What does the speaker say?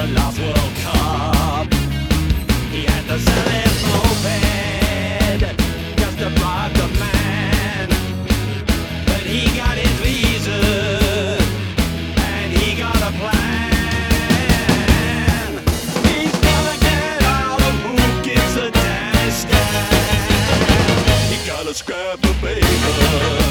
the last World Cup. He had to sell his moped just to bribe the man. But he got his visa and he got a plan. He's gonna get out of who gives a damn stand. He gotta scrap the paper.